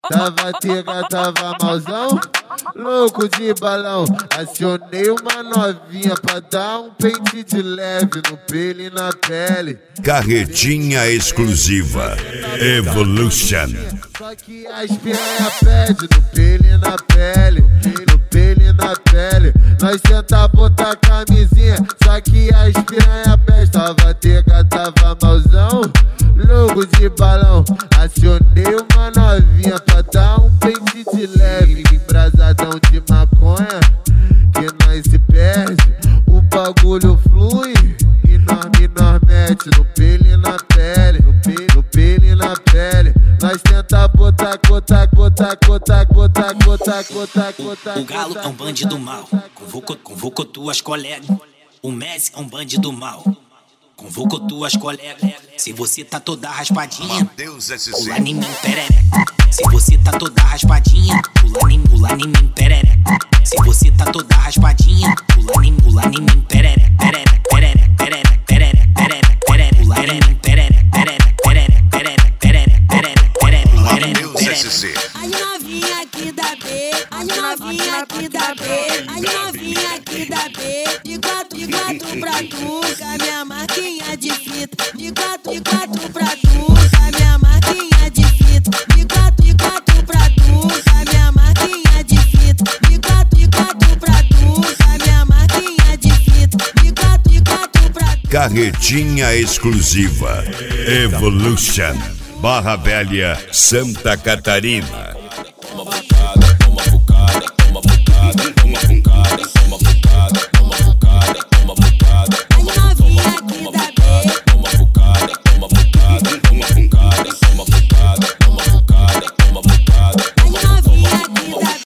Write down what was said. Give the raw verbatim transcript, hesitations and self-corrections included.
Tava tega, tava malzão, louco de balão. Acionei uma novinha pra dar um pente de leve no pelo e na pele. Carretinha exclusiva Evolution. Só que as piranha pede no pelo e na pele, no pelo e na pele. Nós tenta botar camisinha, só que as piranha pede. Tava tega, tava malzão, louco de balão. Acionei uma novinha pra dar um pente de leve, embrasadão de maconha, que nós se perde. O bagulho flui e nós, e nós mete no pelo e na pele, no pelo, no pelo e na pele. Nós tenta botar, botar, botar, botar, botar, botar, botar, botar. O Galo é um bandido mal, convocou, convocou tuas colegas. O Messi é um bandido mal, convocou tuas colegas. Se você tá toda raspadinha, pula em mim, perereca. Se você tá toda raspadinha, pula em, pula em mim, perereca. Se você tá toda raspadinha, pula em, pula em mim, perereca, perereca, perereca, perereca, perereca, perereca, perereca, pula em mim, perereca, perereca, perereca, perereca, perereca, perereca, perereca, perereca. As novinha aqui da B, as novinha aqui da B, as novinha aqui da B. De quatro, de quatro pra tu, com a minha marquinha de fita. De quatro, de quatro pra tu, com a minha marquinha de fita. De quatro, de quatro pra tu, com a minha marquinha de fita. De quatro, de quatro pra tu, com a minha marquinha de fita. De quatro, de quatro pra tu. Carretinha exclusiva Evolution, Barra Velha, Santa Catarina. Toma fucada, toma fucada, toma fucada, toma fucada, toma fucada, toma fucada, toma fucada. As novinha aqui da B, toma fucada, toma fucada, toma fucada, toma fucada.